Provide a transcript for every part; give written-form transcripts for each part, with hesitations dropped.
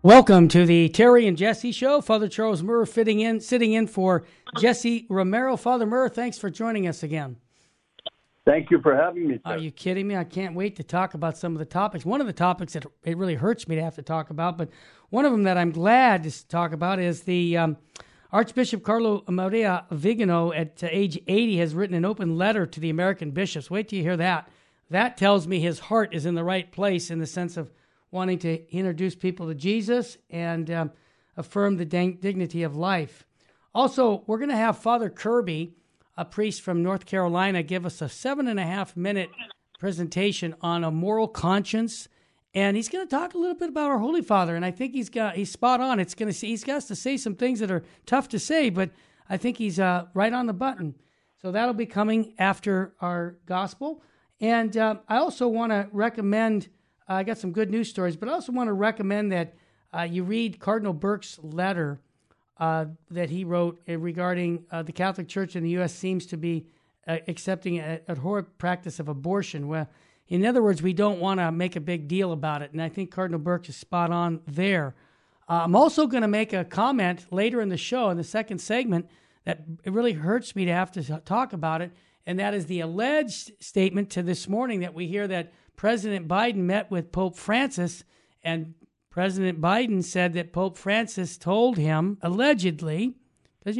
Welcome to the Terry and Jesse Show. Father Charles Murr sitting in for Jesse Romero. Father Murr, thanks for joining us again. Thank you for having me, sir. Are you kidding me? I can't wait to talk about some of the topics. One of the topics that it really hurts me to have to talk about, but one of them that I'm glad to talk about is the Archbishop Carlo Maria Vigano at age 80 has written an open letter to the American bishops. Wait till you hear that. That tells me his heart is in the right place in the sense of wanting to introduce people to Jesus and affirm the dignity of life. Also, we're going to have Father Kirby, a priest from North Carolina, give us a 7.5-minute presentation on a moral conscience, and he's going to talk a little bit about our Holy Father. And I think he's spot on. He's got to say some things that are tough to say, but I think he's right on the button. So that'll be coming after our gospel. And I also want to recommend. I got some good news stories, but I also want to recommend that you read Cardinal Burke's letter that he wrote regarding the Catholic Church in the U.S. seems to be accepting a abhorrent practice of abortion. Well, in other words, we don't want to make a big deal about it, and I think Cardinal Burke is spot on there. I'm also going to make a comment later in the show, in the second segment, that it really hurts me to have to talk about it, and that is the alleged statement to this morning that we hear that President Biden met with Pope Francis, and President Biden said that Pope Francis told him, allegedly, because,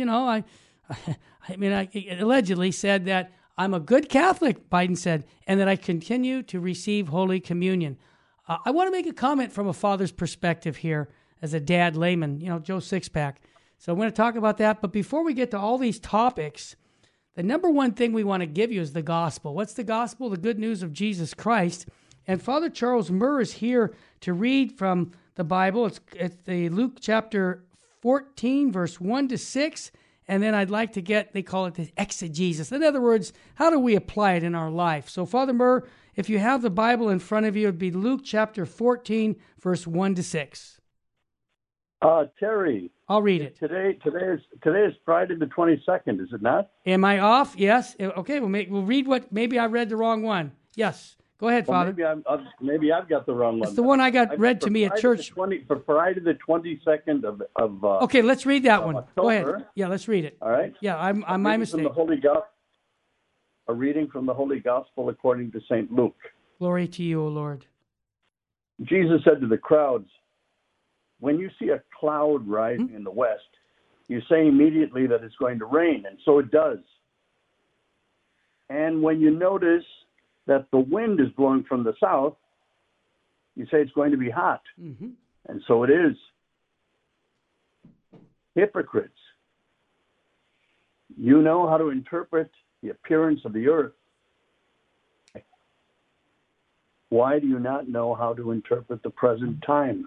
allegedly said that I'm a good Catholic, Biden said, and that I continue to receive Holy Communion. I want to make a comment from a father's perspective here as a dad layman, Joe Sixpack. So I'm going to talk about that. But before we get to all these topics, the number one thing we want to give you is the gospel. What's the gospel? The good news of Jesus Christ. And Father Charles Murr is here to read from the Bible. It's the Luke chapter 14, verse 1 to 6. And then I'd like to they call it the exegesis. In other words, how do we apply it in our life? So Father Murr, if you have the Bible in front of you, it would be Luke chapter 14, verse 1 to 6. Terry. I'll read it. Today is Friday the 22nd, is it not? Am I off? Yes. Okay, we'll read what, maybe I read the wrong one. Yes. Go ahead, Father. Maybe I've got the wrong one. It's the one I got read to me at church. For Friday the 22nd of okay, let's read that one. October. Go ahead. Yeah, let's read it. All right. Yeah, I'm my mistake. A reading from the Holy Gospel according to St. Luke. Glory to you, O Lord. Jesus said to the crowds, when you see a cloud rising in the west, you say immediately that it's going to rain, and so it does. And when you notice that the wind is blowing from the south, you say it's going to be hot, and so it is. Hypocrites, you know how to interpret the appearance of the earth. Why do you not know how to interpret the present time?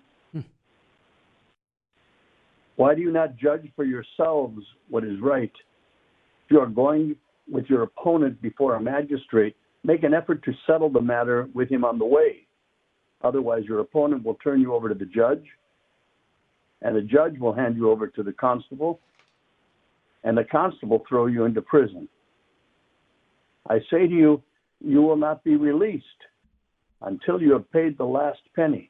Why do you not judge for yourselves what is right? If you are going with your opponent before a magistrate, make an effort to settle the matter with him on the way. Otherwise, your opponent will turn you over to the judge, and the judge will hand you over to the constable, and the constable throw you into prison. I say to you, you will not be released until you have paid the last penny.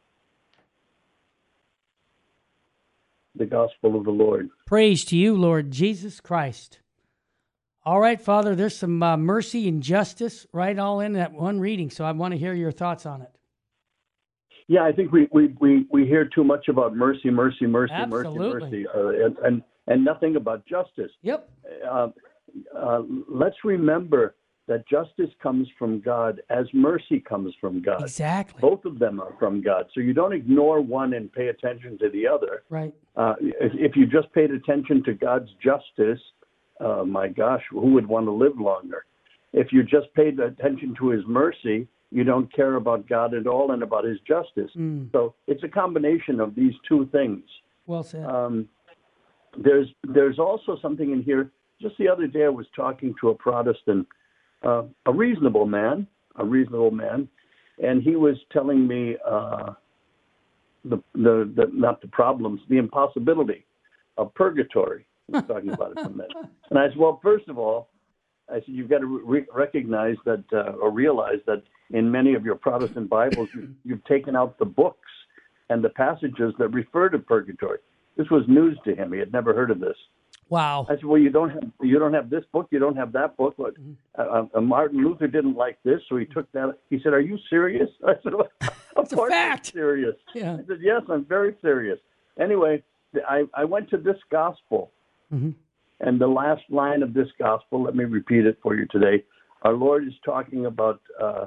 The gospel of the Lord. Praise to you, Lord Jesus Christ. All right, Father, there's some mercy and justice right all in that one reading, so I want to hear your thoughts on it. Yeah, I think we hear too much about mercy, Absolutely. and nothing about justice. Yep. Let's remember that justice comes from God as mercy comes from God. Exactly. Both of them are from God. So you don't ignore one and pay attention to the other. Right. If you just paid attention to God's justice, my gosh, who would want to live longer? If you just paid attention to his mercy, you don't care about God at all and about his justice. So it's a combination of these two things. Well said. There's also something in here. Just the other day I was talking to a Protestant, a reasonable man, and he was telling me the not the problems, the impossibility of purgatory. He was talking about it for a minute. And I said, well, first of all, I said, you've got to recognize that or realize that in many of your Protestant Bibles, you've taken out the books and the passages that refer to purgatory. This was news to him. He had never heard of this. Wow. I said, well, you don't have this book, you don't have that book. Martin Luther didn't like this, so he took that. He said, "Are you serious?" I said, well, "Of It's a course fact. I'm serious." Yeah. I said, "Yes, I'm very serious." Anyway, I went to this gospel, and the last line of this gospel. Let me repeat it for you today. Our Lord is talking about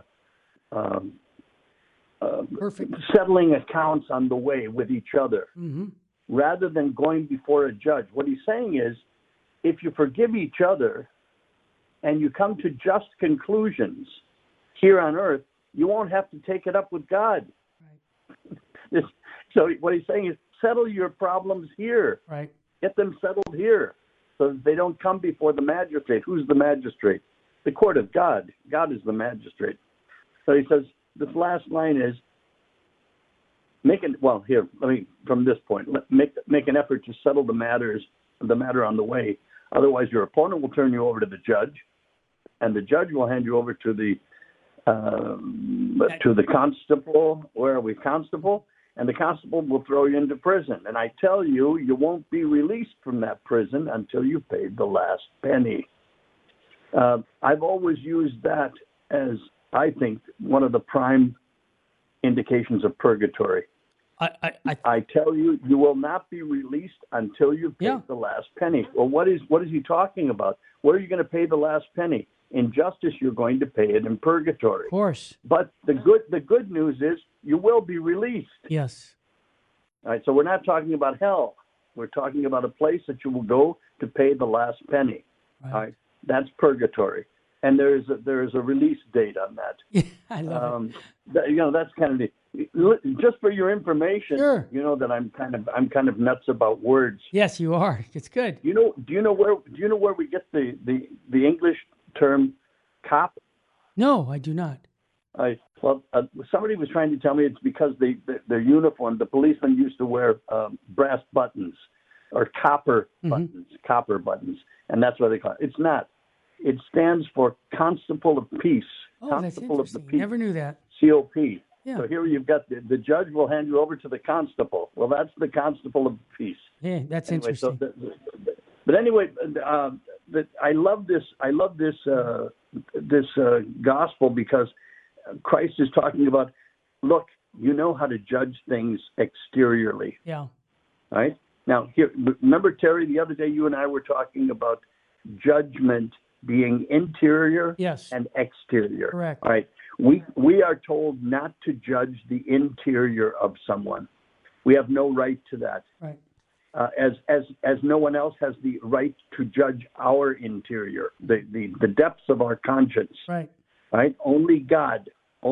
Perfect. settling accounts on the way with each other. Rather than going before a judge. What he's saying is, if you forgive each other and you come to just conclusions here on earth, you won't have to take it up with God. Right. So what he's saying is, settle your problems here. Right. Get them settled here so that they don't come before the magistrate. Who's the magistrate? The court of God. God is the magistrate. So he says, this last line is, from this point, make an effort to settle the matter on the way. Otherwise, your opponent will turn you over to the judge, and the judge will hand you over to the constable. Where are we? Constable, and the constable will throw you into prison. And I tell you, you won't be released from that prison until you've paid the last penny. I've always used that as, I think, one of the prime indications of purgatory. I tell you, you will not be released until you pay the last penny. Well, what is he talking about? Where are you going to pay the last penny? In justice, you're going to pay it in purgatory. Of course. But the good news is you will be released. Yes. All right. So we're not talking about hell. We're talking about a place that you will go to pay the last penny. Right. All right. That's purgatory. And there is a release date on that. Yeah, I love it. That's kind of neat. Just for your information, Sure. You know that I'm kind of nuts about words. Yes, you are. It's good. Do you know where we get the English term cop? No, I do not. Somebody was trying to tell me it's because their uniform, the policemen used to wear brass buttons or copper buttons, and that's why they call it. It's not. It stands for Constable of Peace. Oh, Constable that's interesting. Never knew that. COP. Yeah. So here you've got the judge will hand you over to the constable. Well, that's the Constable of Peace. Yeah, that's anyway, interesting. But anyway, I love this. I love this gospel because Christ is talking about. Look, you know how to judge things exteriorly. Yeah. Right now, here. Remember, Terry, the other day you and I were talking about judgment being interior and exterior. Correct. All right. We are told not to judge the interior of someone. We have no right to that. Right. As no one else has the right to judge our interior, the depths of our conscience. Right. Right. Only God,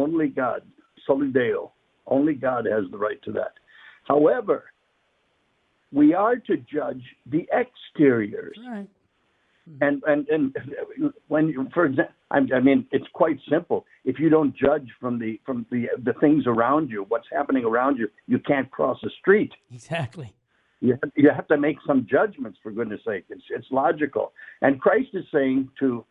Soli Deo, only God has the right to that. However, we are to judge the exteriors. Right. And when, for example, I mean, it's quite simple. If you don't judge from the things around you, what's happening around you, you can't cross a street. Exactly. You have to make some judgments, for goodness sake. It's logical. And Christ is saying to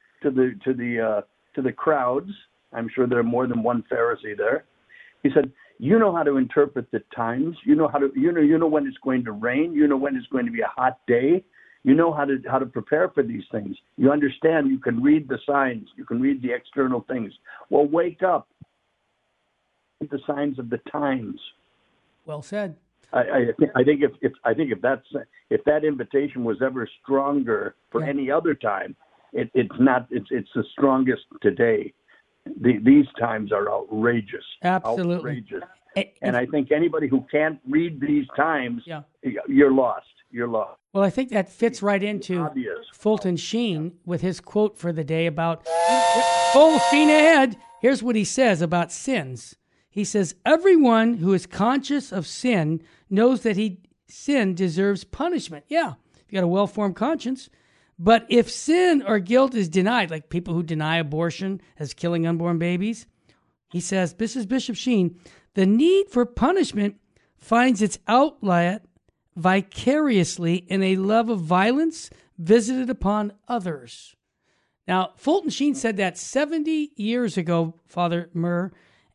the crowds, I'm sure there are more than one Pharisee there. He said, "You know how to interpret the times. You know when it's going to rain. You know when it's going to be a hot day. You know how to prepare for these things. You understand. You can read the signs. You can read the external things. Well, wake up. Read the signs of the times." Well said. I think if that invitation was ever stronger for any other time, it's not. It's the strongest today. These times are outrageous. Absolutely. Outrageous. And I think anybody who can't read these times, you're lost. You're lost. Well, I think that fits right into Fulton Sheen with his quote for the day about full steam ahead. Here's what he says about sins. He says, "Everyone who is conscious of sin knows that sin deserves punishment." Yeah, if you got a well-formed conscience. But if sin or guilt is denied, like people who deny abortion as killing unborn babies, he says, this is Bishop Sheen, the need for punishment finds its outlet vicariously in a love of violence visited upon others. Now, Fulton Sheen said that 70 years ago, Father Murr,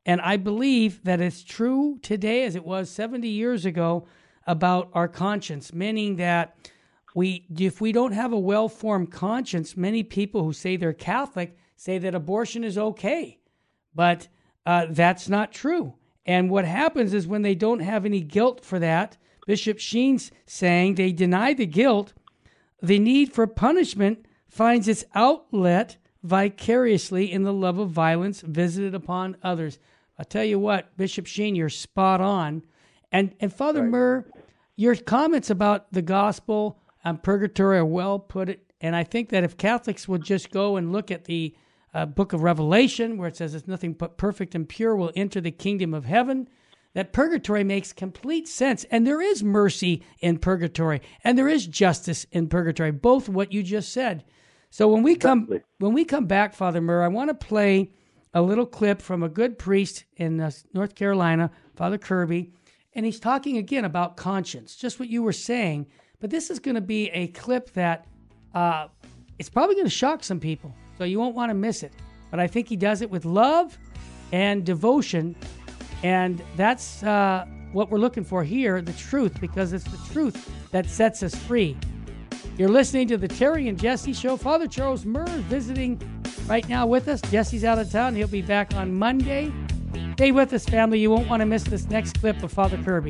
And I believe that it's true today as it was 70 years ago about our conscience, meaning that if we don't have a well-formed conscience, many people who say they're Catholic say that abortion is okay, but that's not true. And what happens is when they don't have any guilt for that, Bishop Sheen's saying they deny the guilt, the need for punishment finds its outlet vicariously in the love of violence visited upon others. I'll tell you what, Bishop Sheen, you're spot on. And Father Murr, your comments about the gospel and purgatory are well put. And I think that if Catholics would just go and look at the book of Revelation, where it says it's nothing but perfect and pure will enter the kingdom of heaven, that purgatory makes complete sense. And there is mercy in purgatory, and there is justice in purgatory, both what you just said. So when we come back, Father Murr, I want to play a little clip from a good priest in North Carolina, Father Kirby, and he's talking again about conscience, just what you were saying. But this is going to be a clip that it's probably going to shock some people, so you won't want to miss it. But I think he does it with love and devotion, and that's what we're looking for here, the truth, because it's the truth that sets us free. You're listening to the Terry and Jesse Show. Father Charles Murr is visiting right now with us. Jesse's out of town. He'll be back on Monday. Stay with us, family. You won't want to miss this next clip of Father Kirby.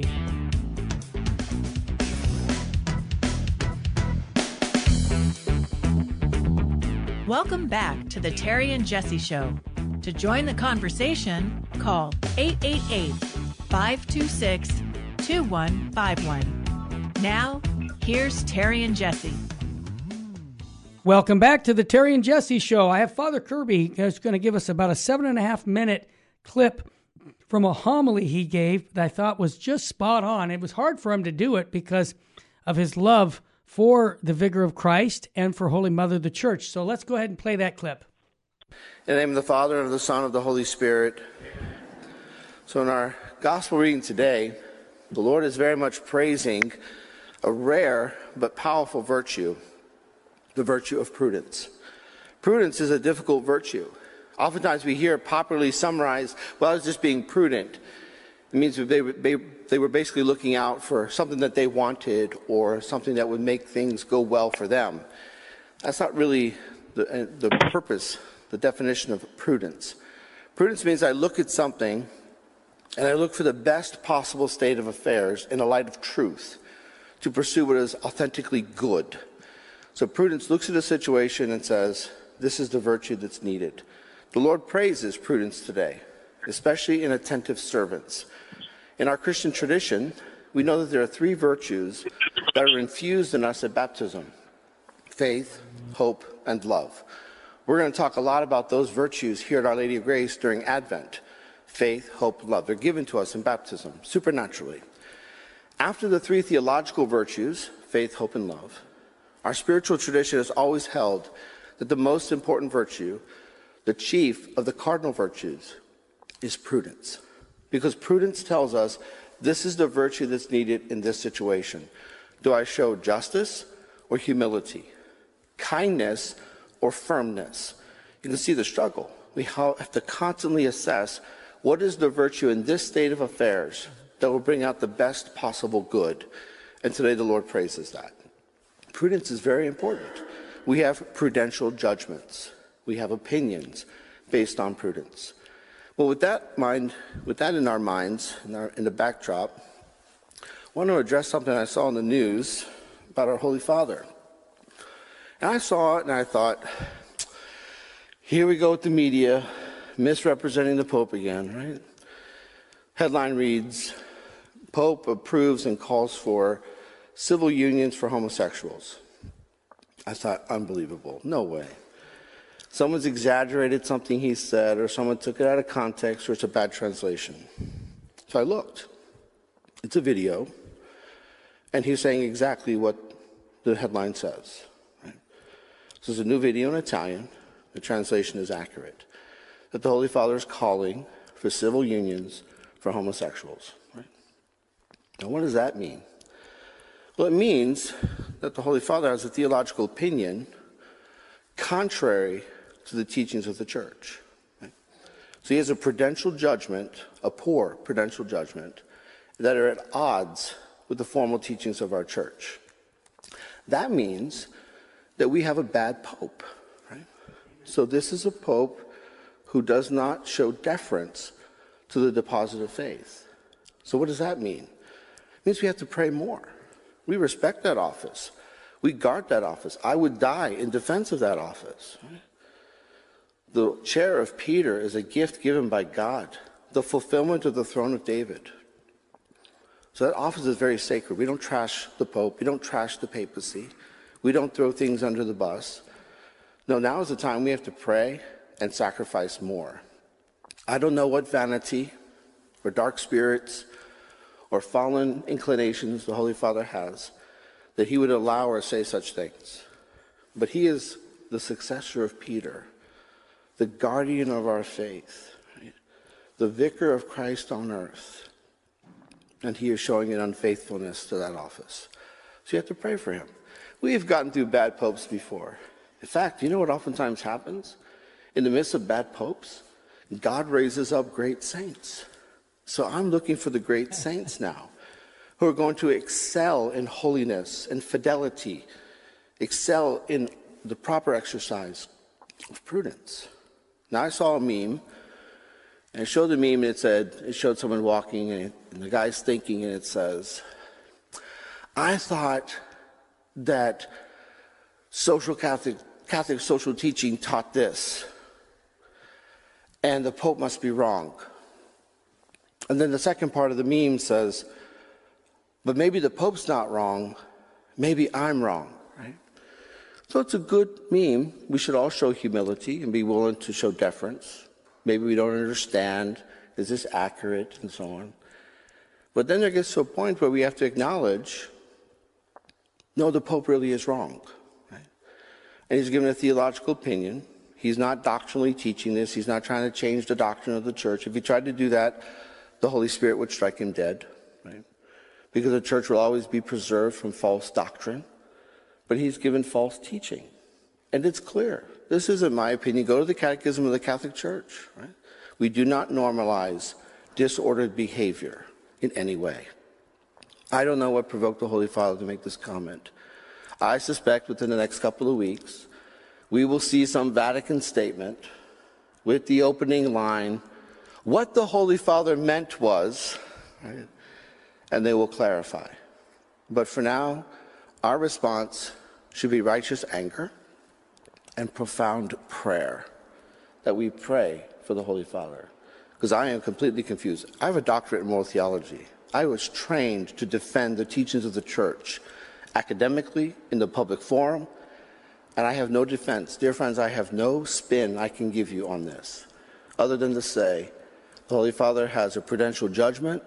Welcome back to the Terry and Jesse Show. To join the conversation, call 888-526-2151. Now, here's Terry and Jesse. Welcome back to the Terry and Jesse Show. I have Father Kirby who's going to give us about a 7.5-minute clip from a homily he gave that I thought was just spot on. It was hard for him to do it because of his love for the Vicar of Christ and for Holy Mother, the Church. So let's go ahead and play that clip. In the name of the Father, and of the Son, and of the Holy Spirit. So in our gospel reading today, the Lord is very much praising a rare but powerful virtue, the virtue of prudence. Prudence is a difficult virtue. Oftentimes we hear it popularly summarized, well, it's just being prudent. It means they were basically looking out for something that they wanted or something that would make things go well for them. That's not really the purpose, the definition of prudence. Prudence means I look at something and I look for the best possible state of affairs in the light of truth to pursue what is authentically good. So prudence looks at a situation and says, this is the virtue that's needed. The Lord praises prudence today, especially in attentive servants. In our Christian tradition, we know that there are 3 virtues that are infused in us at baptism: faith, hope, and love. We're going to talk a lot about those virtues here at Our Lady of Grace during Advent. Faith, hope, love. They're given to us in baptism, supernaturally. After the 3 theological virtues, faith, hope, and love, our spiritual tradition has always held that the most important virtue, the chief of the cardinal virtues, is prudence. Because prudence tells us this is the virtue that's needed in this situation. Do I show justice or humility? Kindness or firmness? You can see the struggle. We have to constantly assess what is the virtue in this state of affairs that will bring out the best possible good. And today the Lord praises that. Prudence is very important. We have prudential judgments. We have opinions based on prudence. Well, with that in our minds, in the backdrop, I want to address something I saw in the news about our Holy Father. And I saw it and I thought, here we go with the media, misrepresenting the Pope again, right? Headline reads, Pope approves and calls for civil unions for homosexuals. I thought, unbelievable, no way. Someone's exaggerated something he said, or someone took it out of context, or it's a bad translation. So I looked. It's a video, and he's saying exactly what the headline says. Right? This is a new video in Italian. The translation is accurate. That the Holy Father is calling for civil unions for homosexuals. Right? Now, what does that mean? Well, it means that the Holy Father has a theological opinion contrary to the teachings of the Church. Right? So he has a prudential judgment, a poor prudential judgment, that are at odds with the formal teachings of our church. That means that we have a bad pope, right? So this is a pope who does not show deference to the deposit of faith. So what does that mean? It means we have to pray more. We respect that office. We guard that office. I would die in defense of that office. Right? The chair of Peter is a gift given by God, the fulfillment of the throne of David. So that office is very sacred. We don't trash the Pope. We don't trash the papacy. We don't throw things under the bus. No, now is the time we have to pray and sacrifice more. I don't know what vanity or dark spirits or fallen inclinations the Holy Father has that he would allow or say such things. But he is the successor of Peter, the guardian of our faith, right? The vicar of Christ on earth. And he is showing an unfaithfulness to that office. So you have to pray for him. We have gotten through bad popes before. In fact, you know what oftentimes happens? In the midst of bad popes, God raises up great saints. So I'm looking for the great saints now, who are going to excel in holiness and fidelity, excel in the proper exercise of prudence. Now I saw a meme, and I showed the meme, and it showed someone walking, and the guy's thinking, and it says, I thought that Catholic social teaching taught this, and the Pope must be wrong. And then the second part of the meme says, but maybe the Pope's not wrong, maybe I'm wrong, right? So it's a good meme. We should all show humility and be willing to show deference. Maybe we don't understand, is this accurate, and so on. But then there gets to a point where we have to acknowledge, no, the Pope really is wrong, right? And he's given a theological opinion. He's not doctrinally teaching this. He's not trying to change the doctrine of the church. If he tried to do that, the Holy Spirit would strike him dead, right? Because the church will always be preserved from false doctrine. But he's given false teaching. And it's clear. This isn't my opinion. Go to the Catechism of the Catholic Church, right? We do not normalize disordered behavior in any way. I don't know what provoked the Holy Father to make this comment. I suspect within the next couple of weeks, we will see some Vatican statement with the opening line, what the Holy Father meant was, right? And they will clarify. But for now, our response should be righteous anger and profound prayer, that we pray for the Holy Father. Because I am completely confused. I have a doctorate in moral theology. I was trained to defend the teachings of the church academically, in the public forum, and I have no defense. Dear friends, I have no spin I can give you on this, other than to say the Holy Father has a prudential judgment,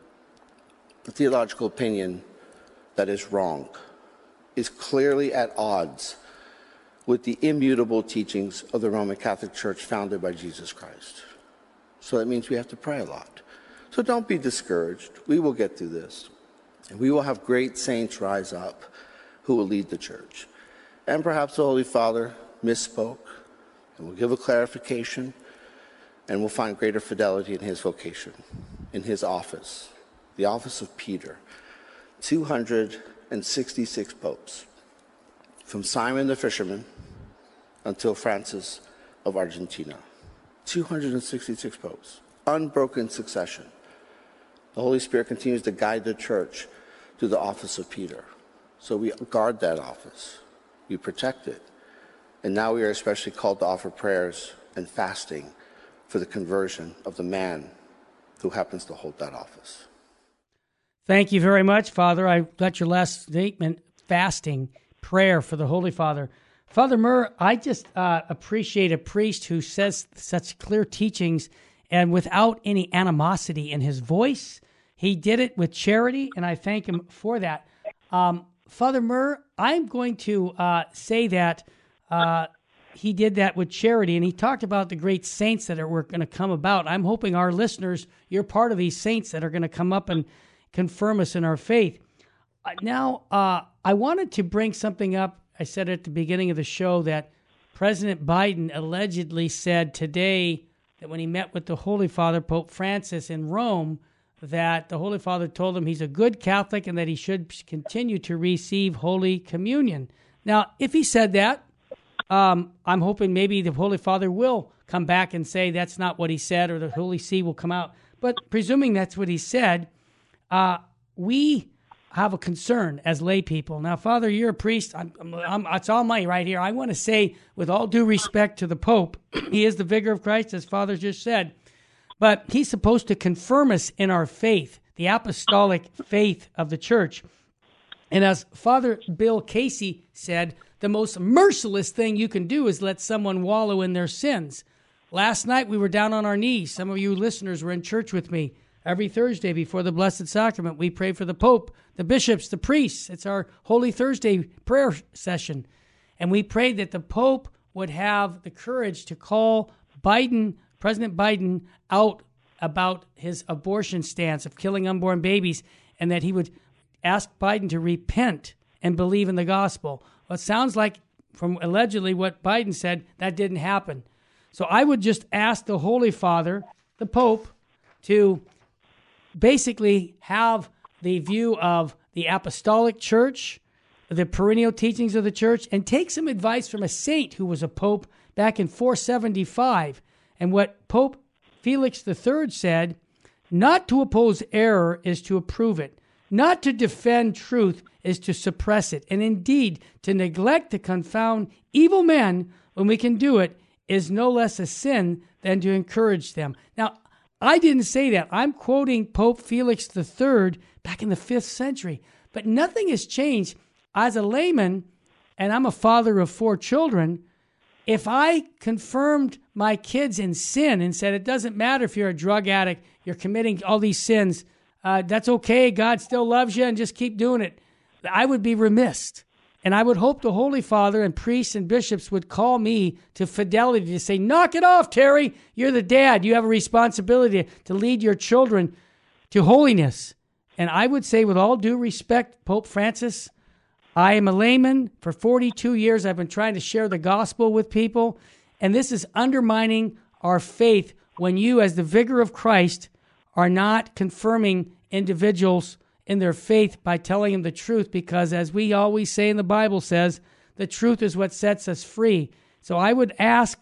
a theological opinion that is wrong, is clearly at odds with the immutable teachings of the Roman Catholic Church founded by Jesus Christ. So that means we have to pray a lot. So don't be discouraged. We will get through this. And we will have great saints rise up who will lead the church. And perhaps the Holy Father misspoke, and will give a clarification, and will find greater fidelity in his vocation, in his office, the office of Peter. 266 popes, from Simon the fisherman until Francis of Argentina. 266 popes, unbroken succession. The Holy Spirit continues to guide the church through the office of Peter. So we guard that office, we protect it, and now we are especially called to offer prayers and fasting for the conversion of the man who happens to hold that office. Thank you very much, Father. I got your last statement, fasting, prayer for the Holy Father. Father Murr, I just appreciate a priest who says such clear teachings and without any animosity in his voice. He did it with charity, and I thank him for that. Father Murr, I'm going to say that he did that with charity, and he talked about the great saints that were going to come about. I'm hoping our listeners, you're part of these saints that are going to come up and confirm us in our faith. Now, I wanted to bring something up. I said at the beginning of the show that President Biden allegedly said today that when he met with the Holy Father, Pope Francis, in Rome, that the Holy Father told him he's a good Catholic and that he should continue to receive Holy Communion. Now, if he said that, I'm hoping maybe the Holy Father will come back and say that's not what he said, or the Holy See will come out. But presuming that's what he said, we have a concern as lay people. Now, Father, you're a priest. It's all me right here. I want to say, with all due respect to the Pope, he is the vicar of Christ, as Father just said, but he's supposed to confirm us in our faith, the apostolic faith of the church. And as Father Bill Casey said, the most merciless thing you can do is let someone wallow in their sins. Last night we were down on our knees. Some of you listeners were in church with me. Every Thursday before the Blessed Sacrament, we pray for the Pope, the bishops, the priests. It's our Holy Thursday prayer session. And we prayed that the Pope would have the courage to call President Biden, out about his abortion stance of killing unborn babies, and that he would ask Biden to repent and believe in the gospel. Well, it sounds like, from allegedly what Biden said, that didn't happen. So I would just ask the Holy Father, the Pope, to basically have the view of the apostolic church, the perennial teachings of the church, and take some advice from a saint who was a pope back in 475. And what Pope Felix III said, not to oppose error is to approve it. Not to defend truth is to suppress it. And indeed, to neglect to confound evil men when we can do it is no less a sin than to encourage them. Now, I didn't say that. I'm quoting Pope Felix III back in the 5th century. But nothing has changed. As a layman, and I'm a father of 4 children, if I confirmed my kids in sin and said it doesn't matter if you're a drug addict, you're committing all these sins, that's okay, God still loves you, and just keep doing it, I would be remiss. And I would hope the Holy Father and priests and bishops would call me to fidelity to say, knock it off, Terry. You're the dad. You have a responsibility to lead your children to holiness. And I would say, with all due respect, Pope Francis, I am a layman. For 42 years, I've been trying to share the gospel with people. And this is undermining our faith when you, as the vicar of Christ, are not confirming individuals in their faith by telling them the truth, because as we always say in the Bible says, the truth is what sets us free. So I would ask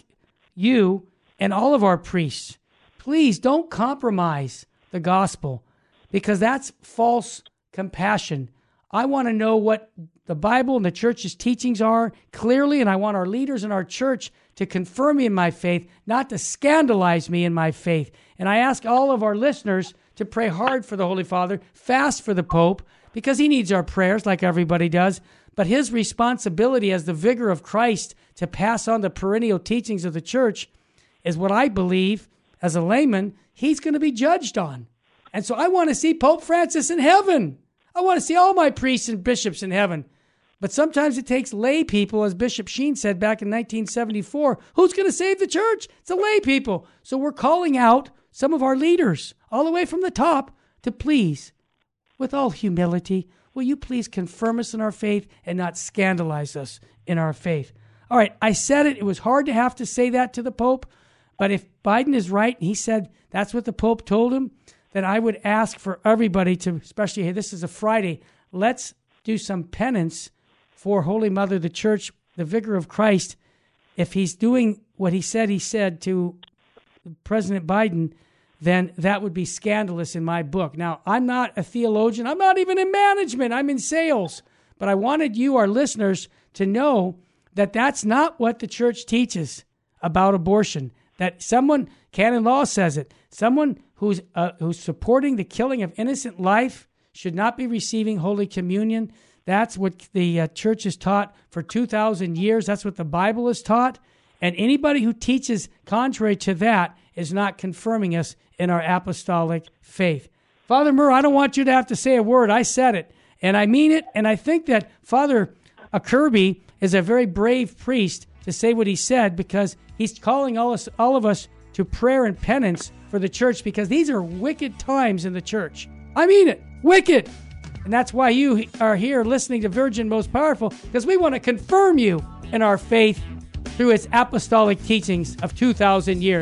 you and all of our priests, please don't compromise the gospel, because that's false compassion. I want to know what the Bible and the church's teachings are clearly, and I want our leaders in our church to confirm me in my faith, not to scandalize me in my faith. And I ask all of our listeners to pray hard for the Holy Father, fast for the Pope, because he needs our prayers like everybody does. But his responsibility as the vicar of Christ to pass on the perennial teachings of the church is what I believe, as a layman, he's going to be judged on. And so I want to see Pope Francis in heaven. I want to see all my priests and bishops in heaven. But sometimes it takes lay people, as Bishop Sheen said back in 1974. Who's going to save the church? It's the lay people. So we're calling out some of our leaders, all the way from the top, to please, with all humility, will you please confirm us in our faith and not scandalize us in our faith? All right, I said it. It was hard to have to say that to the Pope. But if Biden is right, and he said that's what the Pope told him, then I would ask for everybody to, especially, hey, this is a Friday, let's do some penance for Holy Mother, the Church, the Vicar of Christ. If he's doing what he said to President Biden, then that would be scandalous in my book. Now, I'm not a theologian. I'm not even in management. I'm in sales. But I wanted you, our listeners, to know that that's not what the church teaches about abortion. That someone, canon law says it, someone who's supporting the killing of innocent life should not be receiving Holy Communion. That's what the church has taught for 2,000 years. That's what the Bible has taught. And anybody who teaches contrary to that is not confirming us in our apostolic faith. Father Murr, I don't want you to have to say a word. I said it, and I mean it. And I think that Father Kirby is a very brave priest to say what he said, because he's calling all of us to prayer and penance for the church, because these are wicked times in the church. I mean it, wicked. And that's why you are here listening to Virgin Most Powerful, because we want to confirm you in our faith through its apostolic teachings of 2,000 years.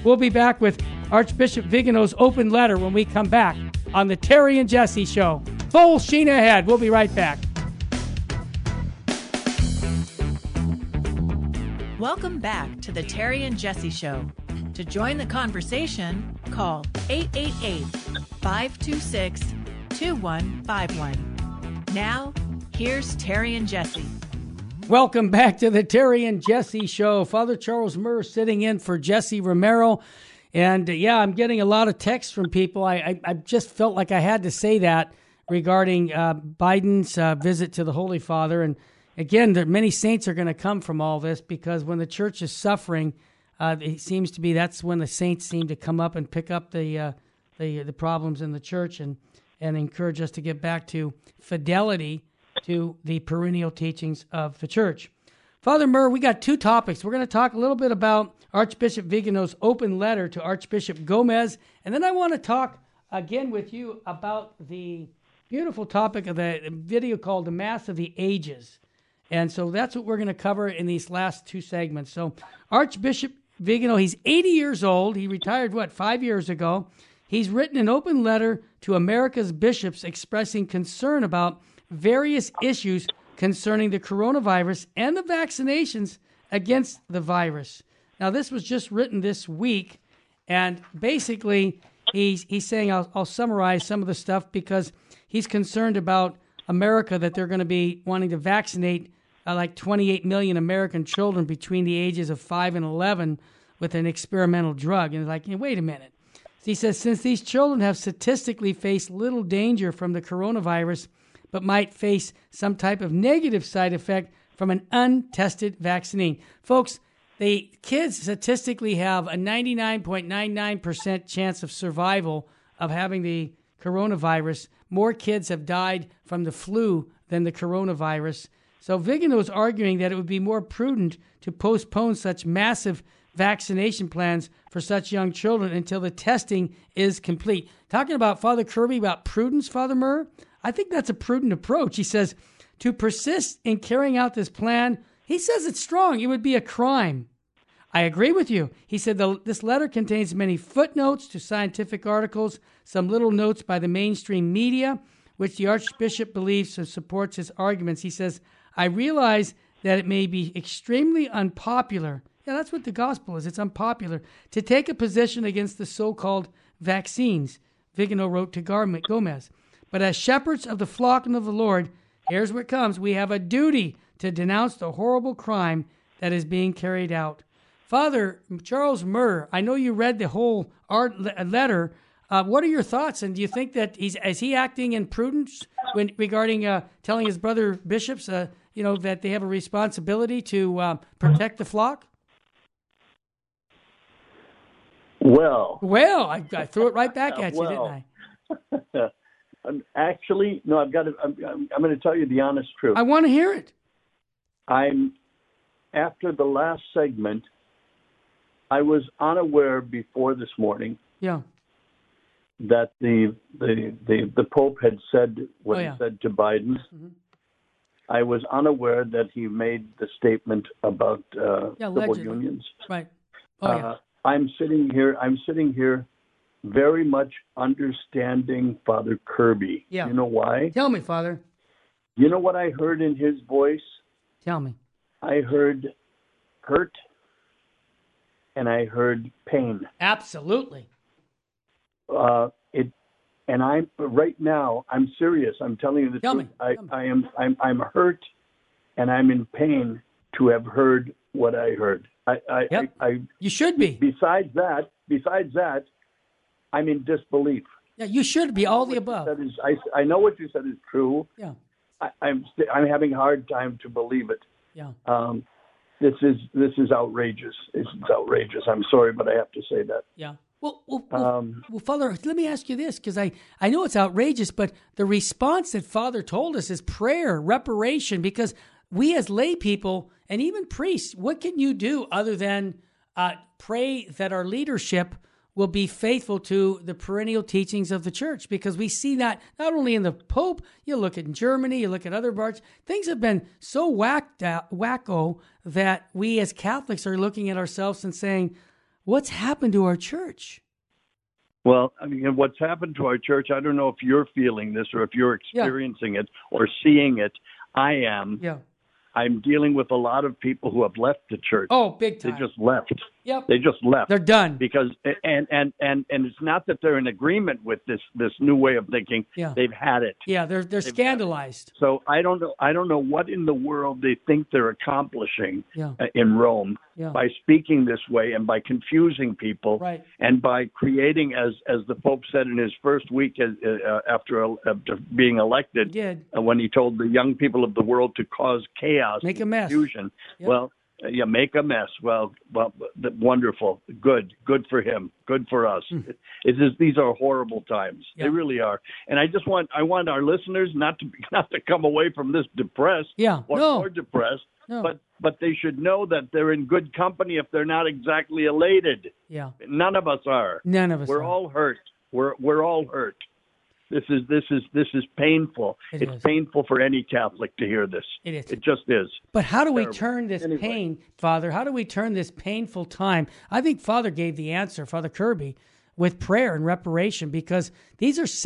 We'll be back with Archbishop Vigano's open letter when we come back on the Terry and Jesse Show. Full sheen ahead. We'll be right back. Welcome back to the Terry and Jesse Show. To join the conversation, call 888-526-2151. Now, here's Terry and Jesse. Welcome back to the Terry and Jesse Show. Father Charles Murr sitting in for Jesse Romero. And I'm getting a lot of texts from people. I just felt like I had to say that regarding Biden's visit to the Holy Father. And again, many saints are going to come from all this, because when the church is suffering, it seems to be that's when the saints seem to come up and pick up the problems in the church and encourage us to get back to fidelity to the perennial teachings of the church. Father Murr, we got two topics. We're going to talk a little bit about Archbishop Vigano's open letter to Archbishop Gomez, and then I want to talk again with you about the beautiful topic of the video called The Mass of the Ages. And so that's what we're going to cover in these last two segments. So Archbishop Vigano, he's 80 years old. He retired, 5 years ago. He's written an open letter to America's bishops expressing concern about various issues concerning the coronavirus and the vaccinations against the virus. Now, this was just written this week, and basically he's saying, I'll summarize some of the stuff, because he's concerned about America, that they're going to be wanting to vaccinate like 28 million American children between the ages of 5 and 11 with an experimental drug. And like, wait a minute. He says, since these children have statistically faced little danger from the coronavirus, but might face some type of negative side effect from an untested vaccine. Folks, the kids statistically have a 99.99% chance of survival of having the coronavirus. More kids have died from the flu than the coronavirus. So Vigano is arguing that it would be more prudent to postpone such massive vaccination plans for such young children until the testing is complete. Talking about Father Kirby, about prudence, Father Murr, I think that's a prudent approach. He says, to persist in carrying out this plan, he says it's strong. It would be a crime. I agree with you. He said this letter contains many footnotes to scientific articles, some little notes by the mainstream media, which the Archbishop believes and supports his arguments. He says, I realize that it may be extremely unpopular. Yeah, that's what the gospel is. It's unpopular to take a position against the so-called vaccines, Vigano wrote to Gomez. But as shepherds of the flock and of the Lord, here's what comes. We have a duty to denounce the horrible crime that is being carried out. Father Charles Murr, I know you read the whole letter. What are your thoughts? And do you think that is he acting in prudence regarding telling his brother bishops, that they have a responsibility to protect the flock? Well, I threw it right back at you, didn't I? Actually, no. I'm going to tell you the honest truth. I want to hear it. After the last segment, I was unaware before this morning. Yeah. That the Pope had said what he said to Biden. Mm-hmm. I was unaware that he made the statement about civil unions. Right. I'm sitting here very much understanding Father Kirby. Yeah. You know why? Tell me, Father. You know what I heard in his voice? Tell me. I heard hurt and I heard pain. Absolutely. And I'm right now. I'm serious. I'm telling you the truth. I'm hurt, and I'm in pain to have heard what I heard. You should be. Besides that, I'm in disbelief. Yeah, you should be. All the above. I know what you said is true. Yeah. I'm having a hard time to believe it. Yeah. This is outrageous. It's outrageous. I'm sorry, but I have to say that. Yeah. Well, Father, let me ask you this, because I know it's outrageous, but the response that Father told us is prayer, reparation, because we as lay people and even priests, what can you do other than pray that our leadership will be faithful to the perennial teachings of the church? Because we see that not only in the Pope, you look at Germany, you look at other parts, things have been so wacko that we as Catholics are looking at ourselves and saying, What's happened to our church? Well, I mean, what's happened to our church, I don't know if you're feeling this or if you're experiencing it or seeing it. I am. Yeah. I'm dealing with a lot of people who have left the church. Oh, big time. They just left. Yep. They just left. They're done. Because and it's not that they're in agreement with this new way of thinking. Yeah. They've had it. Yeah, they're scandalized. So I don't know what in the world they think they're accomplishing Yeah. in Rome Yeah. by speaking this way and by confusing people, Right. and by creating, as the Pope said in his first week after being elected, He did. when he told the young people of the world to cause chaos, Make a mess. confusion. Yep. Well, make a mess. Well, wonderful, good for him, good for us. These are horrible times. Yeah. They really are. And I want our listeners not to come away from this depressed, Yeah. or No. more depressed. No. But they should know that they're in good company if they're not exactly elated. Yeah. None of us are. None of us We're are. all hurt. We're all hurt. This is painful. It's painful for any Catholic to hear this. It is. It just is. But how do we Terrible. turn this Anyway. pain, Father? How do we turn this painful time? I think Father gave the answer, Father Kirby, with prayer and reparation, because these are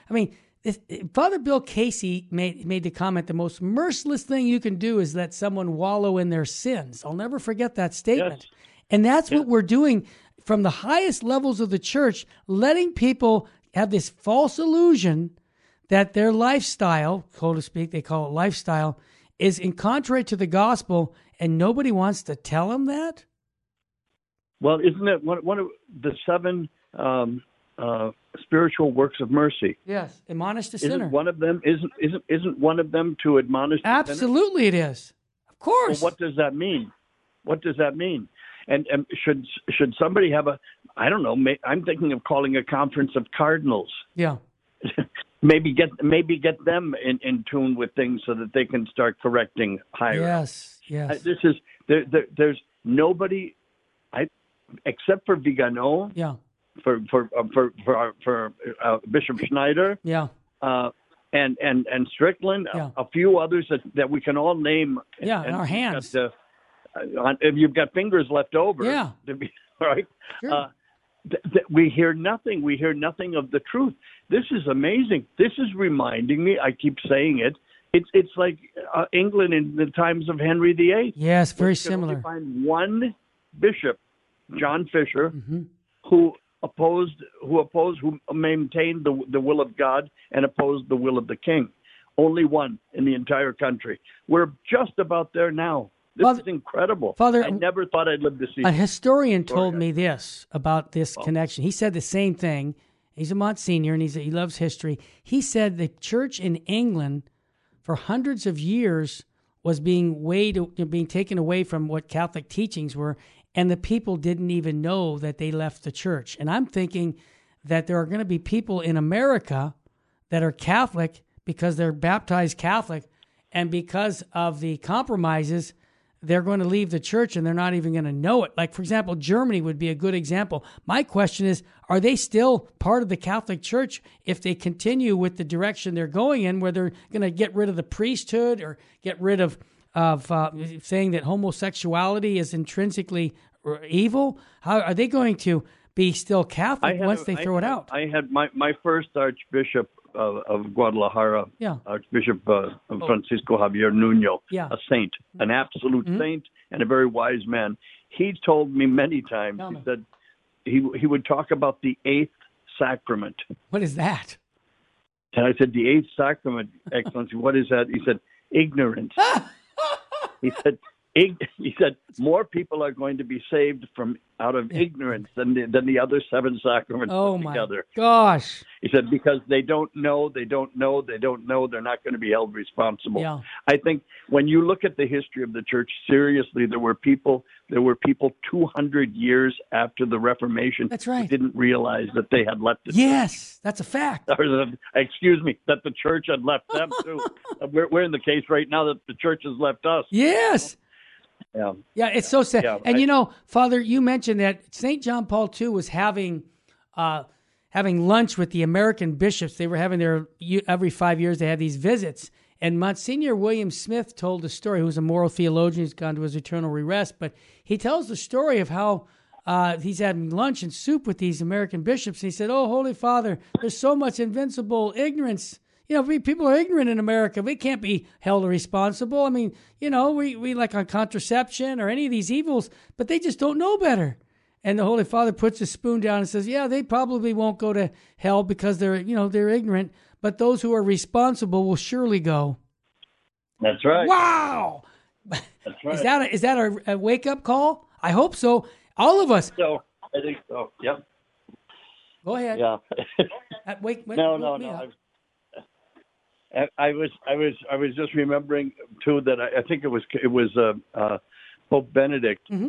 Father Bill Casey made the comment, the most merciless thing you can do is let someone wallow in their sins. I'll never forget that statement. Yes. And that's what we're doing from the highest levels of the church, letting people have this false illusion that their lifestyle, so to speak, they call it lifestyle, is in contrary to the gospel, and nobody wants to tell them that? Well, isn't it one of the 7 spiritual works of mercy? Yes, admonish the sinner. Isn't one of them to admonish the sinner? Absolutely it is. Of course. Well, what does that mean? What does that mean? And should somebody have I don't know, I'm thinking of calling a conference of cardinals. Yeah. maybe get them in tune with things so that they can start correcting higher. Yes. This is there's nobody, except for Vigano. Yeah. For Bishop Schneider. Yeah. And Strickland. Yeah. A few others that we can all name. Yeah, in our hands. If you've got fingers left over. Yeah. Right. Sure. We hear nothing. We hear nothing of the truth. This is amazing. This is reminding me. I keep saying it. It's like England in the times of Henry VIII. Yes, very You can only similar. find one bishop, John Fisher, Mm-hmm. who maintained the will of God and opposed the will of the king. Only one in the entire country. We're just about there now. This Father, is incredible. Father, I never thought I'd live to see a it. historian told me this about this connection. He said the same thing. He's a Monsignor and he loves history. He said the church in England for hundreds of years was being taken away from what Catholic teachings were, and the people didn't even know that they left the church. And I'm thinking that there are going to be people in America that are Catholic because they're baptized Catholic, and because of the compromises, they're going to leave the church and they're not even going to know it. Like, for example, Germany would be a good example. My question is, are they still part of the Catholic Church if they continue with the direction they're going in, where they're going to get rid of the priesthood or get rid of saying that homosexuality is intrinsically evil? How are they going to be still Catholic once they throw it out? I had my first Archbishop of Guadalajara, Yeah. Archbishop Francisco Javier Nuno, Yeah. a saint, an absolute saint, and a very wise man. He told me many times, Tell me. he said he would talk about the 8th sacrament. What is that? And I said, the 8th sacrament, Excellency, what is that? He said, ignorance. He said, more people are going to be saved out of ignorance than the other 7 sacraments Oh put my together. gosh. He said, because they don't know, they're not going to be held responsible. Yeah. I think when you look at the history of the church, seriously, there were people 200 years after the Reformation That's right. who didn't realize that they had left the Yes, that's a fact. church. Or that the church had left them too. We're in the case right now that the church has left us. Yes. Yeah. Yeah, it's so sad. Yeah, And Father, you mentioned that St. John Paul II was having lunch with the American bishops. They were having every 5 years they had these visits. And Monsignor William Smith told a story, who's a moral theologian who's gone to his eternal rest, but he tells the story of how he's having lunch and soup with these American bishops. And he said, "Oh, Holy Father, there's so much invincible ignorance. People are ignorant in America. We can't be held responsible. I mean, we like on contraception or any of these evils, but they just don't know better." And the Holy Father puts his spoon down and says, "Yeah, they probably won't go to hell because they're ignorant, but those who are responsible will surely go." That's right. Wow. That's right. Is that a wake-up call? I hope so. All of us. So I think so. Yep. Go ahead. Yeah. No. I was just remembering too that I think it was Pope Benedict. Mm-hmm.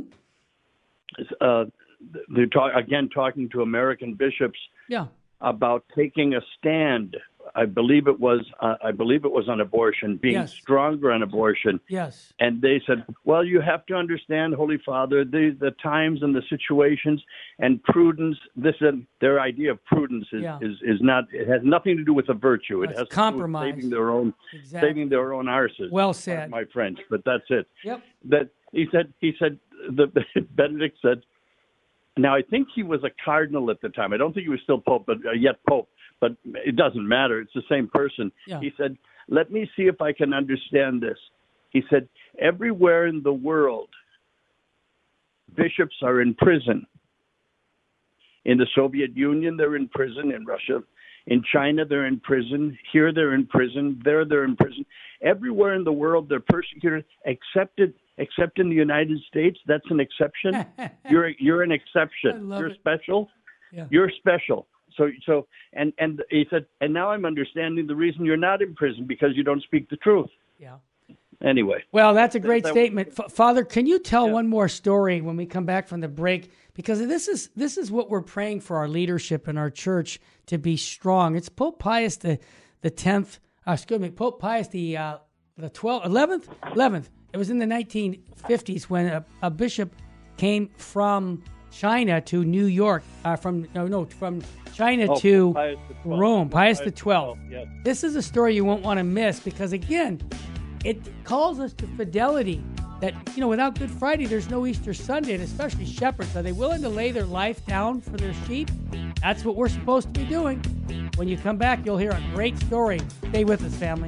They're talking to American bishops. Yeah. About taking a stand. I believe it was on abortion, being stronger on abortion. Yes. And they said, "Well, you have to understand, Holy Father, the times and the situations and prudence." Their idea of prudence is not. It has nothing to do with a virtue. It has compromise. To do with saving their own arses. Well said, my French, but that's it. Yep. That he said. Benedict said. Now, I think he was a cardinal at the time. I don't think he was still Pope, but yet Pope. But it doesn't matter. It's the same person. Yeah. He said, "Let me see if I can understand this." He said, "Everywhere in the world, bishops are in prison. In the Soviet Union, they're in prison. In Russia, in China, they're in prison. Here, they're in prison. There, they're in prison. Everywhere in the world, they're persecuted, except in the United States. That's an exception. You're an exception. You're special. Yeah. You're special." So and he said, "And now I'm understanding the reason you're not in prison, because you don't speak the truth." Yeah. Anyway. Well, that's a great statement. Father, can you tell one more story when we come back from the break? Because this is what we're praying for our leadership in our church to be strong. It's Pope Pius the 10th. Pope Pius the 11th. It was in the 1950s when a bishop came from China to New York. From China to Rome. Pius the 12th. Yes. This is a story you won't want to miss because, again, it calls us to fidelity. That, without Good Friday, there's no Easter Sunday, and especially shepherds. Are they willing to lay their life down for their sheep? That's what we're supposed to be doing. When you come back, you'll hear a great story. Stay with us, family.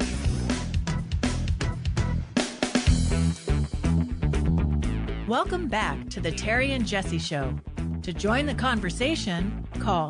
Welcome back to the Terry and Jesse Show. To join the conversation, call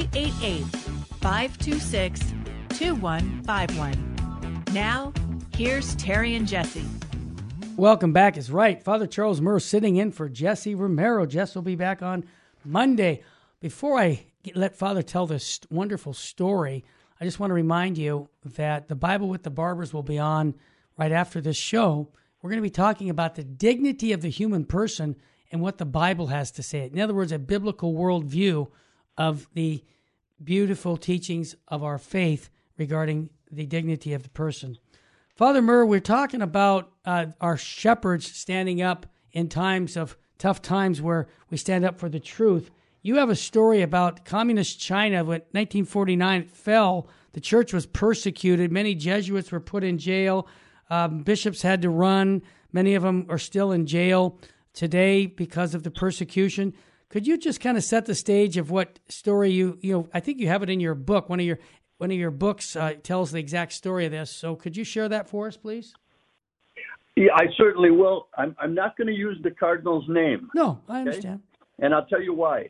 888-526-2151. Now, here's Terry and Jesse. Welcome back is right. Father Charles Murr sitting in for Jesse Romero. Jess will be back on Monday. Before I let Father tell this wonderful story, I just want to remind you that the Bible with the Barbers will be on right after this show. We're going to be talking about the dignity of the human person and what the Bible has to say. In other words, a biblical worldview of the beautiful teachings of our faith regarding the dignity of the person. Father Murr, we're talking about our shepherds standing up in times of tough times where we stand up for the truth. You have a story about communist China. When 1949 fell, the church was persecuted. Many Jesuits were put in jail. Bishops had to run. Many of them are still in jail today because of the persecution. Could you just kind of set the stage of what story you I think you have it in your book. One of your books tells the exact story of this. So could you share that for us, please? Yeah, I certainly will. I'm not going to use the cardinal's name. No, I understand. And I'll tell you why.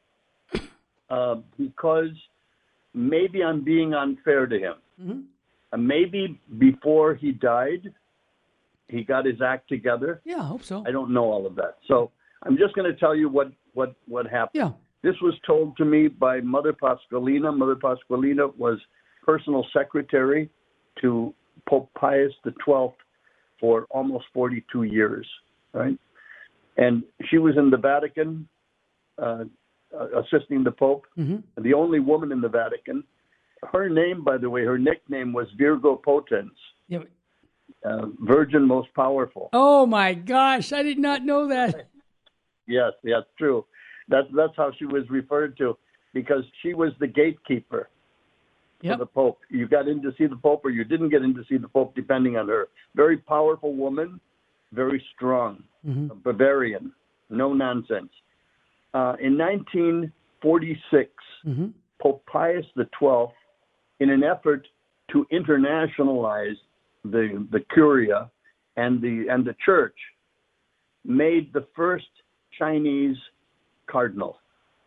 Because maybe I'm being unfair to him. Mm-hmm. Maybe before he died, he got his act together. Yeah, I hope so. I don't know all of that. So I'm just going to tell you what happened. Yeah. This was told to me by Mother Pasqualina. Mother Pasqualina was personal secretary to Pope Pius XII for almost 42 years, right? And she was in the Vatican assisting the Pope, the only woman in the Vatican. Her name, by the way, her nickname was Virgo Potens, Virgin Most Powerful. Oh, my gosh. I did not know that. Yes, true. That's how she was referred to, because she was the gatekeeper for the Pope. You got in to see the Pope or you didn't get in to see the Pope, depending on her. Very powerful woman, very strong, Bavarian, no nonsense. in 1946, Pope Pius XII, in an effort to internationalize the Curia and the Church, made the first Chinese cardinal.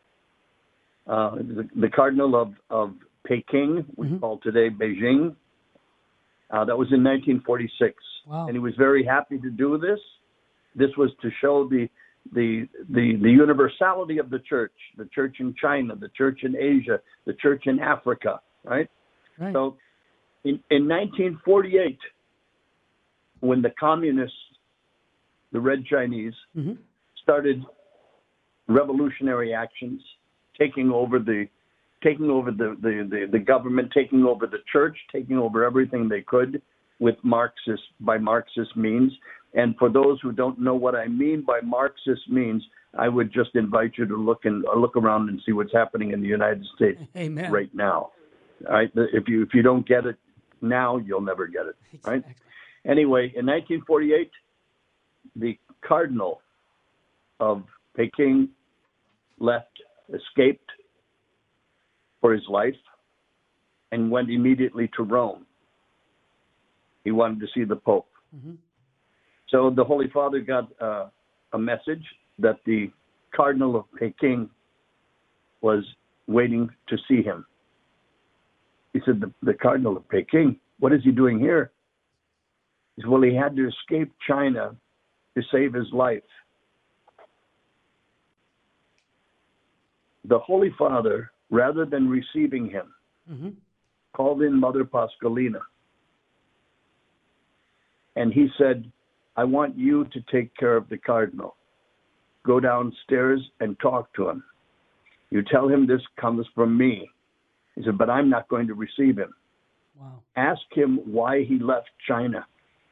The cardinal of Peking, we call today Beijing. That was in 1946. Wow. And he was very happy to do this. This was to show the universality of the church in China, the church in Asia, the church in Africa, right? So in 1948, when the communists, the Red Chinese, started revolutionary actions, taking over the government, taking over the church, taking over everything they could by Marxist means. And for those who don't know what I mean by Marxist means, I would just invite you to look around and see what's happening in the United States right now. All right? If you don't get it now, you'll never get it. Right? Anyway, in 1948, the Cardinal of Peking escaped for his life, and went immediately to Rome. He wanted to see the Pope. So the Holy Father got a message that the Cardinal of Peking was waiting to see him. He said, the Cardinal of Peking, what is he doing here? He said, well, he had to escape China to save his life. The Holy Father, rather than receiving him, called in Mother Pascalina. And he said, I want you to take care of the Cardinal. Go downstairs and talk to him. You tell him this comes from me. He said, but I'm not going to receive him. Wow. Ask him why he left China.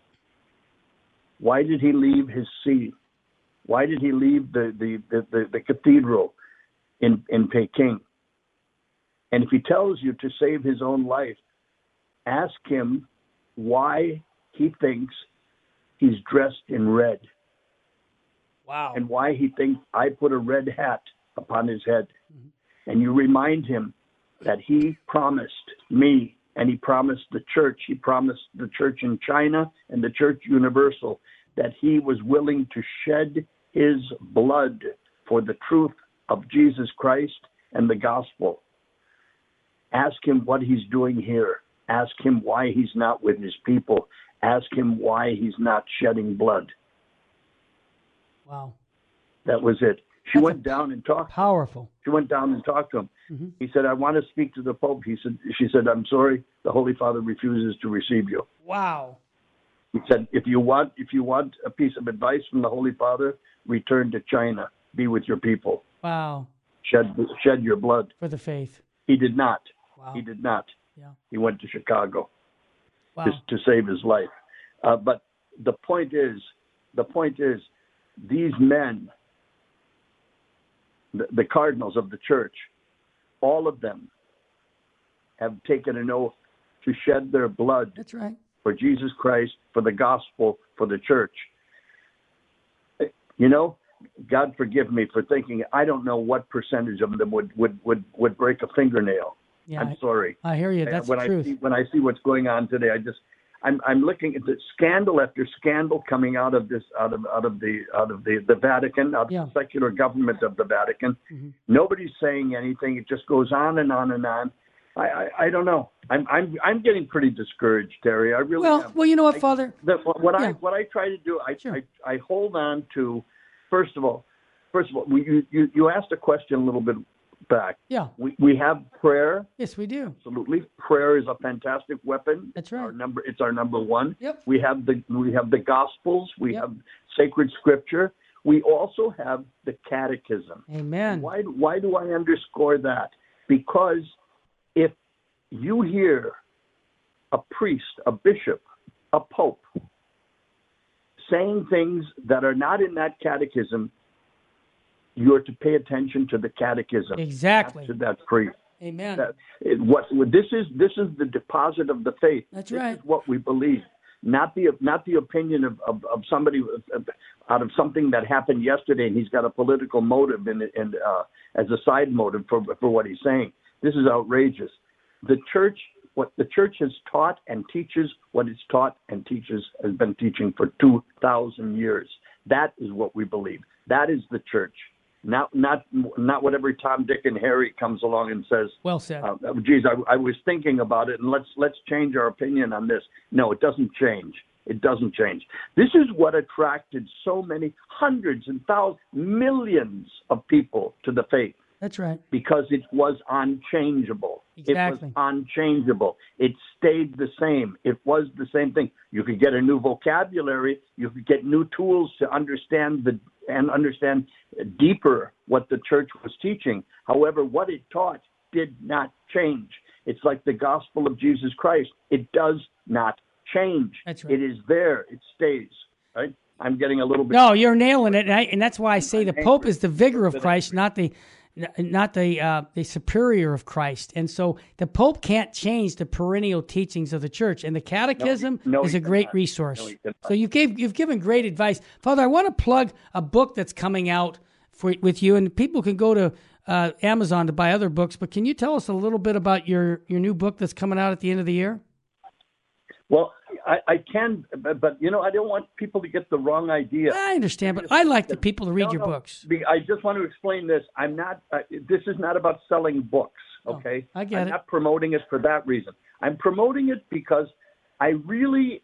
Why did he leave his see? Why did he leave the cathedral in Peking? And if he tells you to save his own life, ask him why he thinks he's dressed in red. Wow. And why he thinks I put a red hat upon his head. And you remind him that he promised me, and he promised the church, he promised the church in China and the church universal, that he was willing to shed his blood for the truth of Jesus Christ and the gospel. Ask him what he's doing here. Ask him why he's not with his people. Ask him why he's not shedding blood. Wow. That was it. She went down and talked. Powerful. She went down and talked to him. He said, I want to speak to the Pope. She said, I'm sorry, the Holy Father refuses to receive you. Wow. He said, if you want a piece of advice from the Holy Father, return to China. Be with your people. Wow. Shed your blood. For the faith. He did not. Wow. He did not. Yeah. He went to Chicago Wow. to save his life. But the point is, these men, the cardinals of the church, all of them have taken an oath to shed their blood. That's right. For Jesus Christ, for the gospel, for the church. You know, God forgive me for thinking, I don't know what percentage of them would break a fingernail. Yeah, I'm sorry. I hear you. That's the truth. When I see what's going on today, I'm looking at the scandal after scandal coming out of the Vatican, out of the secular government of the Vatican. Nobody's saying anything. It just goes on and on and on. I don't know. I'm getting pretty discouraged, Terry. I really am. Well, you know what, Father? What I try to do, I hold on to. First of all, you asked a question a little bit back. Yeah. We have prayer. Yes, we do. Absolutely. Prayer is a fantastic weapon. That's right. It's our number one. Yep. We have the Gospels. We have sacred scripture. We also have the catechism. Amen. Why do I underscore that? Because if you hear a priest, a bishop, a pope saying things that are not in that catechism, you're to pay attention to the catechism. Exactly. To that priest. Amen. This is the deposit of the faith. That's this right. This is what we believe. not the opinion of somebody out of something that happened yesterday, and he's got a political motive and as a side motive for what he's saying. This is outrageous. The church, what the church has taught and teaches, what it's taught and teaches, has been teaching for 2,000 years. That is what we believe. That is the church. Not whatever Tom, Dick, and Harry comes along and says. Well said. Geez, I was thinking about it, and let's change our opinion on this. No, it doesn't change. It doesn't change. This is what attracted so many hundreds and thousands, millions of people to the faith. That's right. Because it was unchangeable. Exactly. It was unchangeable. It stayed the same. It was the same thing. You could get a new vocabulary. You could get new tools to understand deeper what the church was teaching. However, what it taught did not change. It's like the gospel of Jesus Christ. It does not change. That's right. It is there. It stays. Right? I'm getting a little bit. No, you're nailing it, and that's why I say the Pope is the vigor of Christ, not the superior of Christ. And so the Pope can't change the perennial teachings of the church, and the Catechism is a great resource. So you've given great advice. Father, I want to plug a book that's coming out with you, and people can go to Amazon to buy other books, but can you tell us a little bit about your new book that's coming out at the end of the year? Well, I can, but I don't want people to get the wrong idea. I understand, but I like the people to read your books. I just want to explain this. I'm not. This is not about selling books. Okay, I get it. I'm not promoting it for that reason. I'm promoting it because I really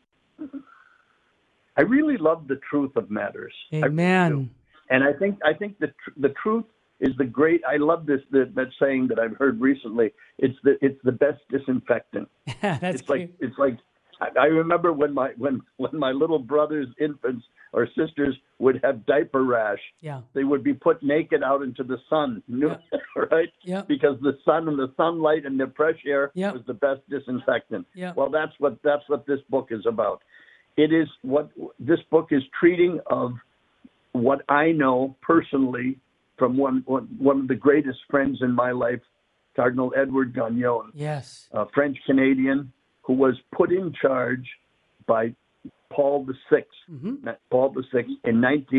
love the truth of matters. Amen. And I think the truth is the great. I love that saying that I've heard recently. It's the best disinfectant. That's great. It's like. I remember when my little brothers, infants, or sisters would have diaper rash. Yeah. They would be put naked out into the sun, right? Yeah. Because the sun and the sunlight and the fresh air Yeah. was the best disinfectant. Yeah. Well, that's what this book is about. It is what this book is treating of what I know personally from one of the greatest friends in my life, Cardinal Edward Gagnon. Yes. A French-Canadian who was put in charge by Paul VI. Mm-hmm. Paul VI in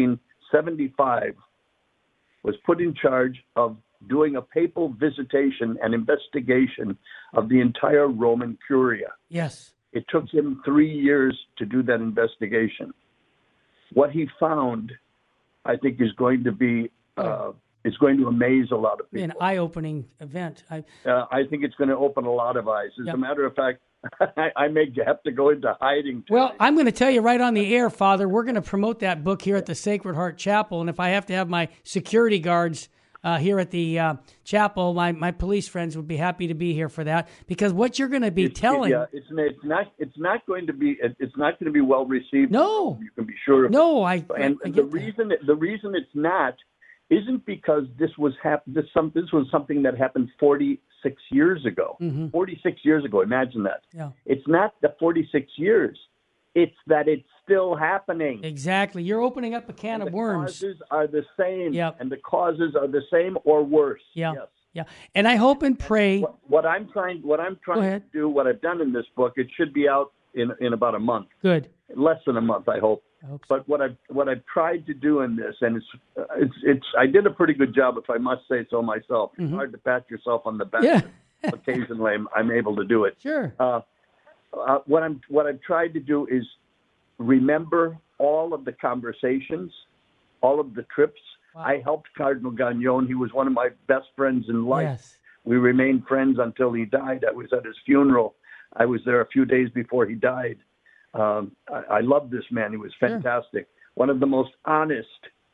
1975 was put in charge of doing a papal visitation and investigation of the entire Roman Curia. Yes. It took him 3 years to do that investigation. What he found, I think, is going to be is going to amaze a lot of people. An eye-opening event. I think it's going to open a lot of eyes. As Yep. a matter of fact, I may have to go into hiding tonight. Well, I'm going to tell you right on the air, Father, we're going to promote that book here at the Sacred Heart Chapel. And if I have to have my security guards here at the chapel, my police friends would be happy to be here for that. Because what you're going to be telling... Yeah, it's not going to be well received. No. You can be sure of it. No, I And get the reason it's not isn't because this was something that happened 46 years ago. Mm-hmm. 46 years ago, imagine that. Yeah. It's not the 46 years. It's that it's still happening. Exactly. You're opening up a can of worms. The causes are the same. Yep. And the causes are the same or worse. Yeah. Yes. Yeah. And I hope and pray. What I'm trying to do, what I've done in this book, it should be out in about a month. Good. Less than a month, I hope. I hope so. But what I've tried to do in this, and it's I did a pretty good job, if I must say so myself. Mm-hmm. It's hard to pat yourself on the back. Yeah. Occasionally, I'm able to do it. Sure. What I've tried to do is remember all of the conversations, all of the trips. Wow. I helped Cardinal Gagnon. He was one of my best friends in life. Yes. We remained friends until he died. I was at his funeral. I was there a few days before he died. I love this man. He was fantastic. Sure. One of the most honest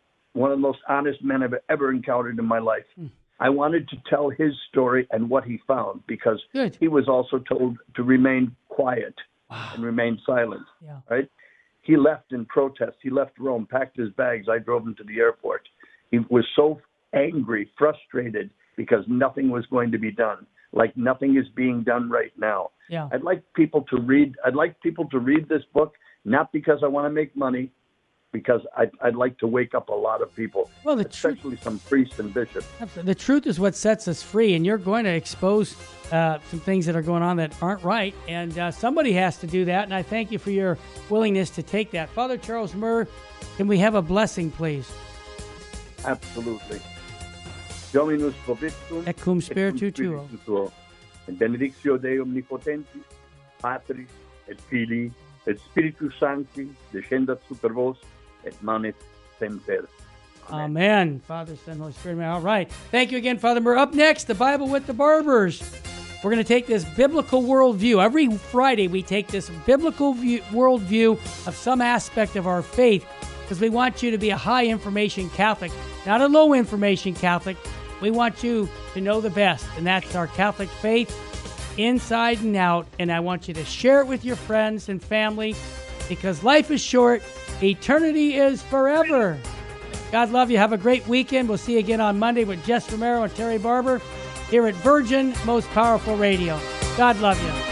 men I've ever encountered in my life. I wanted to tell his story and what he found because he was also told to remain quiet and remain silent. Yeah. Right? He left in protest. He left Rome, packed his bags. I drove him to the airport. He was so angry, frustrated because nothing was going to be done. Like nothing is being done right now. Yeah. I'd like people to read this book, not because I want to make money, because I'd like to wake up a lot of people, Well, especially some priests and bishops. The truth is what sets us free, and you're going to expose some things that are going on that aren't right, and somebody has to do that, and I thank you for your willingness to take that. Father Charles Murr, can we have a blessing, please? Absolutely. Dominus vobiscum, Et cum spiritu tuo. et benedictio Dei omnipotentis, Patris, et Filii, et Spiritus Sancti, descendat super vos, et manet semper. Amen. Father, Son, Holy Spirit. All right. Thank you again, Father Murr. Up next, the Bible with the Barbers. We're going to take this biblical worldview. Every Friday, we take this biblical worldview of some aspect of our faith, because we want you to be a high-information Catholic, not a low-information Catholic. We want you to know the best, and that's our Catholic faith inside and out. And I want you to share it with your friends and family, because life is short, eternity is forever. God love you. Have a great weekend. We'll see you again on Monday with Jess Romero and Terry Barber here at Virgin Most Powerful Radio. God love you.